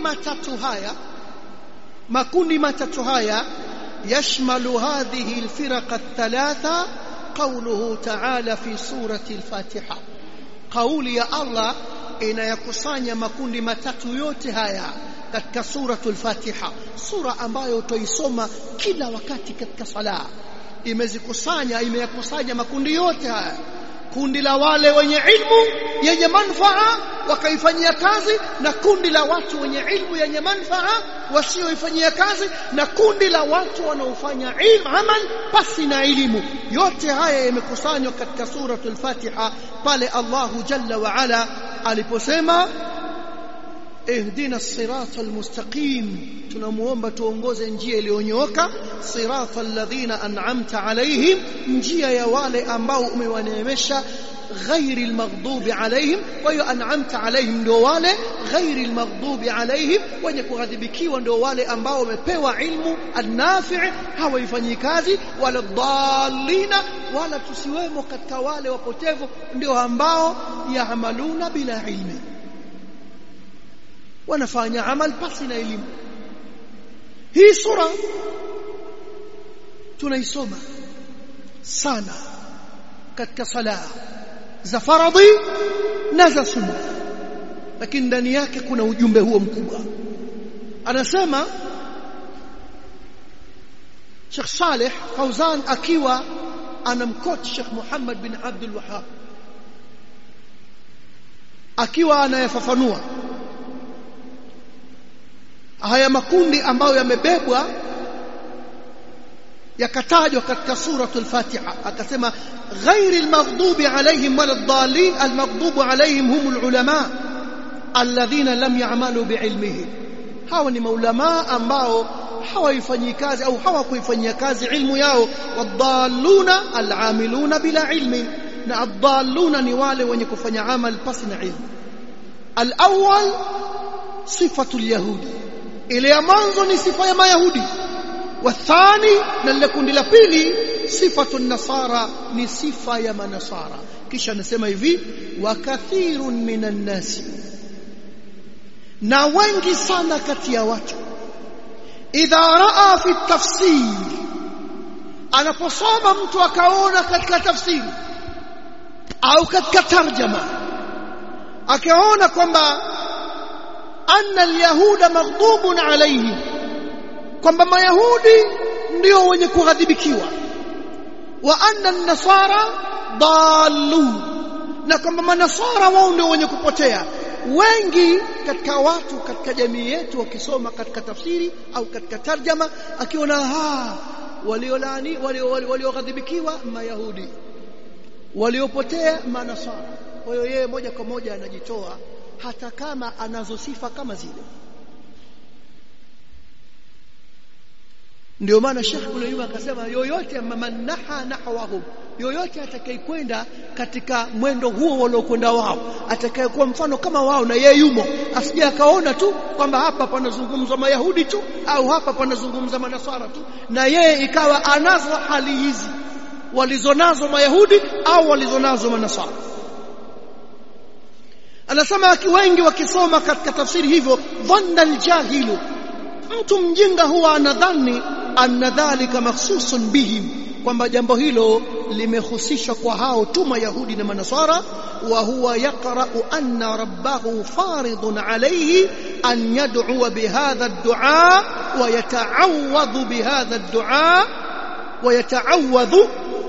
matatu haya yashmalu hadhihi alfirqa athalatha qawluhu ta'ala fi surati al-Fatiha. Kauli ya Allah inayakusanya makundi matatu yote haya katika suratul Fatiha, sura ambayo utaisoma kila wakati katika sala. Imeyakusanya makundi yote haya. Kundi la wale wenye ilmu yenye manufaa wakaifanyia kazi, na kundi la watu wenye ilmu yenye manufaa wasioifanyia kazi, na kundi la watu wanaofanya amal pasi na elimu. Yote haya yamekusanywa katika suratul Fatiha pale Allahu Jalla wa Ala aliposema ihdina as-siratal mustaqim, tunamuomba tuongoze njia iliyonyooka, siratal ladhina an'amta alayhim, njia ya wale ambao umewaneemesha, ghairil maghdubi alayhim. Kwa hiyo an'amta alayhim ndio wale, ghairil maghdubi alayhim wenye kughadhibikiwa ndio wale ambao wamepewa ilmu an-nafi' hawaifanyi kazi, wala dhallina, wala tusiwemo katika wale wapotevu ndio ambao ya'maluna bila ilmi, wanafanya amal pasi na elimu. Hii sura tunaisoma sana katika sala za faradhi na za sunna, lakini ndani yake kuna ujumbe huo mkubwa. Anasema Sheikh Saleh Fauzan akiwa anamkoti Sheikh Muhammad bin Abdul Wahhab, akiwa anayafafanua haya makundi ambayo yamebebwa yakatajwa katika suratul Fatiha. Akasema ghairil maghdubi alayhim waladdallin, almaghdubu alayhim humul ulama alladhina lam ya'malu biilmihim. Hawa ni maulama ambao hawaifanyi kazi au hawakuifanyia kazi ilmu yao. Wadalluna alamiluna bila ilmi, na adalluna ni wale wenye kufanya amal pasi na ilmu. Al-awwal sifatul yahudi, ile ya mwanzo ni sifa ya Mayahudi. Wathani, na lile kundi la pili, sifatun nasara, ni sifa ya manasara. Kisha anasema hivi, wa kathirun minan nasi, na wengi sana kati ya watu, idha raa fi tafsir, anaposoma mtu akaona katika tafsiri au katika tarjama akaona kwamba anna alyahuda maghdubun alayhi, kwamba Mayahudi ndio wenye kughadhibikiwa, wa anna an-nasara dallun, na kwamba manasara wao ndio wenye kupotea. Wengi katika watu katika jamii yetu wakisoma katika tafsiri au katika tarjama akiona waliolani walioghadhibikiwa Mayahudi, waliopotea manasara. Kwa hiyo yeye moja kwa moja anajitoa hata kama anazo sifa kama zile. Ndio maana Sheikh kule nyuma akasema yoyote mannaha nahwahum, yoyote atakayekwenda katika mwendo huo waliokwenda wao, atakayekuwa mfano kama wao na yeye yumo, asije akaona tu kwamba hapa panazungumzwa Mayahudi tu au hapa panazungumza manasara tu, na yeye ikawa anazo hali hizi walizonazo Mayahudi au walizonazo manasara. Anasema wengi wakisoma katika tafsiri hivyo, dhanna aljahilu, mtu mjinga huwa anadhani anna dhalika makhsusun bihim, kwamba jambo hilo limehusishwa kwa hao tu Mayahudi na Manasara. Wa huwa yaqra'u anna rabbahu faridun alayhi an yad'u bihadha ad-du'a wa yata'awwadhu bihadha ad-du'a wa yata'awwadhu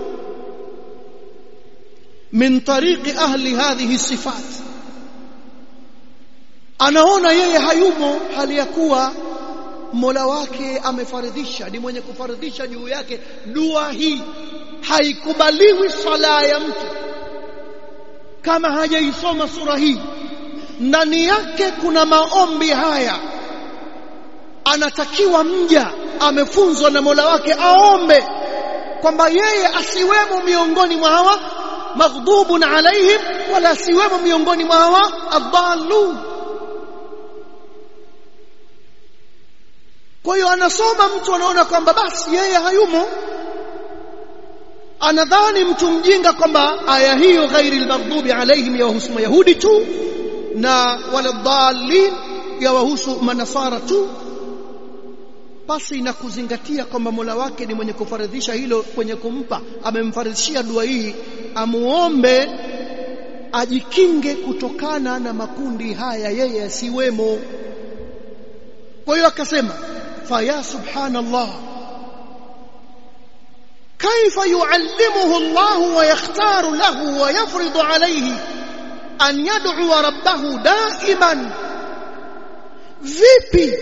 min tariqi ahli hadhihi sifat. Anaona yeye hayumo hali ya kuwa Mola wake amefaridhisha, ni mwenye kufaridhisha juu yake dua hii. Haikubaliwi sala ya mtu kama hajaisoma sura hii. Ndani yake kuna maombi haya, anatakiwa mja amefunzwa na Mola wake aombe kwamba yeye asiwemo miongoni mwa hawa maghdubun alaihim, wala asiwemo miongoni mwa hawa adallun. Kwa hiyo anasoma mtu anaona kwamba basi yeye hayumo, anadhani mtu mjinga kwamba aya hiyo ghairil maghdubi alaihim yawahusu Mayahudi tu na wala dhalin yawahusu Manasara tu, basi na kuzingatia kwamba Mola wake ni mwenye kufaridhisha hilo, kwenye kumpa amemfaridhishia dua hii, amuombe ajikinge kutokana na makundi haya, yeye asiwemo. Kwa hiyo akasema faya subhanallah kaifa yuallimuhu Allah wa yakhtaru lahu wa yafridu alayhi an yad'u rabbahu daiman. Vipi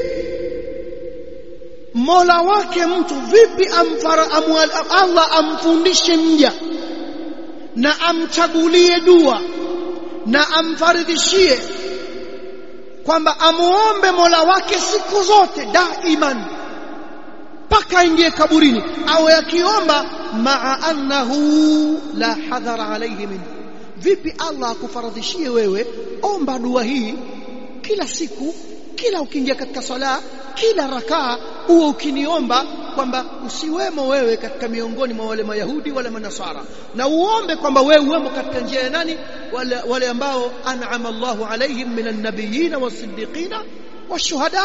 Mola wake mtu, vipi Allah amfundishe mja na amchagulie dua na amfaridhishie kwamba amuombe Mola wake siku zote daiman mpaka ingie kaburini, au yakiomba maa annahu la hadhara alayhi min. Vipi Allah akufaradhishie wewe omba dua hii kila siku, kila ukiingia katika sala, kila rakaa uwe ukiniomba kwamba usiwemo wewe katika miongoni mwa wale Mayahudi wala Manasara, na uombe kwamba wewe uwemo katika njia ya nani? Wale ambao an'ama Allahu alayhim minan nabiyyin was-siddiqina wash-shuhada.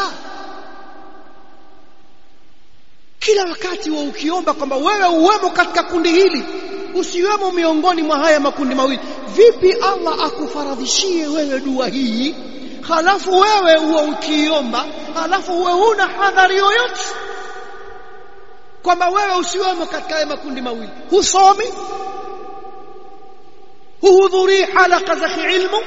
Kila wakati wa ukiomba kwamba wewe uwemo katika kundi hili, usiwemo miongoni mwa haya makundi mawili. Vipi Allah akufaradhishie wewe dua hii, halafu wewe uwe ukiomba, halafu wewe huna hadhari yoyote kwamba wewe usiwemo katika haya makundi mawili? Husomi, huhudhuri halaka za ilmu,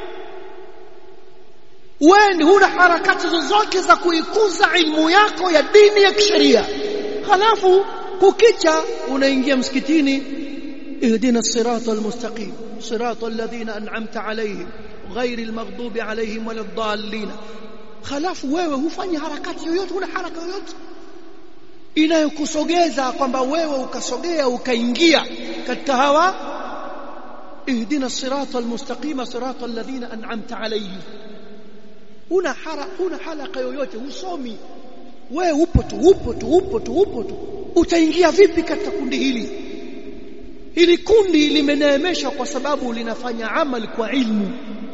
wewe huna harakati zozote za kuikuza ilmu yako ya dini ya kisheria, halafu kukicha unaingia msikitini, ihdina as-siratal mustaqim siratal ladhina an'amta alayhim ghairil maghdubi alayhim waladdallin. Halafu wewe hufanyi harakati yoyote, huna haraka yoyote inayokusogeza kwamba wewe ukasogea ukaingia katika hawa ihdina as-siratal mustaqim siratal ladhina an'amta alayhim. Una halaka yoyote, usomi, wewe upo tu, utaingia vipi katika kundi hili? Hili kundi limeneemeshwa kwa sababu linafanya amali kwa ilmu.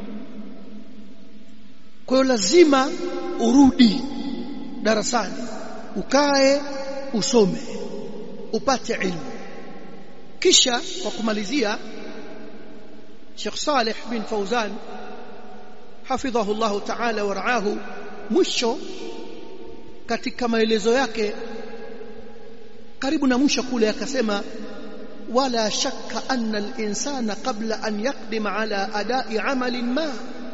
Kwa hiyo lazima urudi darasani, ukae usome, upate ilmu. Kisha kwa kumalizia, Sheikh Saleh bin Fauzan hafidhahu Allah ta'ala wa ra'ahu, mwisho katika maelezo yake karibu na mwisho kule akasema, wala shakka anna al-insana qabla an yaqdima ala ada'i 'amalin ma,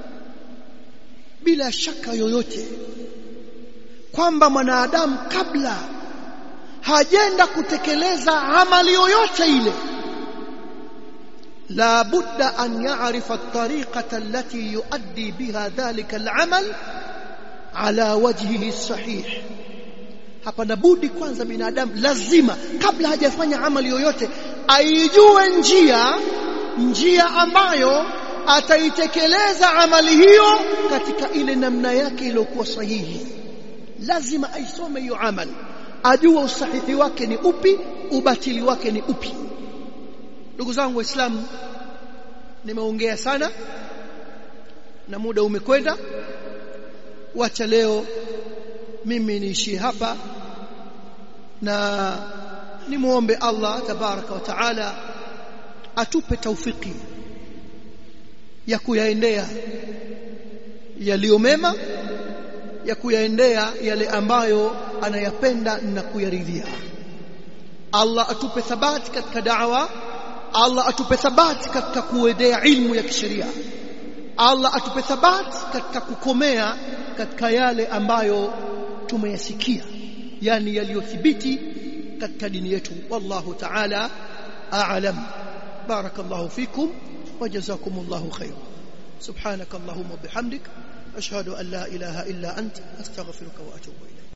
bila shaka yoyote kwamba mwanadamu kabla hajenda kutekeleza amali yoyote ile, la budda an ya'rifa at-tariqata allati yuaddi biha dhalika al-'amal ala wajhihi as-sahih. Hapana budi kwanza binadamu lazima kabla hajafanya amali yoyote aijue njia ambayo ataitekeleza amali hiyo katika ile namna yake iliyokuwa sahihi. Lazima aisome hiyo amali, ajue usahihi wake ni upi, ubatili wake ni upi. Ndugu zangu Waislamu, nimeongea sana na muda umekwenda. Wacha leo mimi niishi hapa, na nimuombe Allah tabaraka wa taala atupe taufiki ya kuyaendea yaliyo mema, ya kuyaendea yale ambayo anayapenda na kuyaridhia. Allah atupe thabati katika da'wa, Allah atupe thabati katika kuendea ilmu ya kisheria, Allah atupe thabati katika kukomea katika yale ambayo tumeyasikia, yani yaliyothibiti katika dini yetu. Wallahu ta'ala a'lam. Barakallahu fikum wa jazakumullahu khairan. Subhanakallahumma bihamdik ashhadu an la ilaha illa anta astaghfiruka wa atubu ilayk.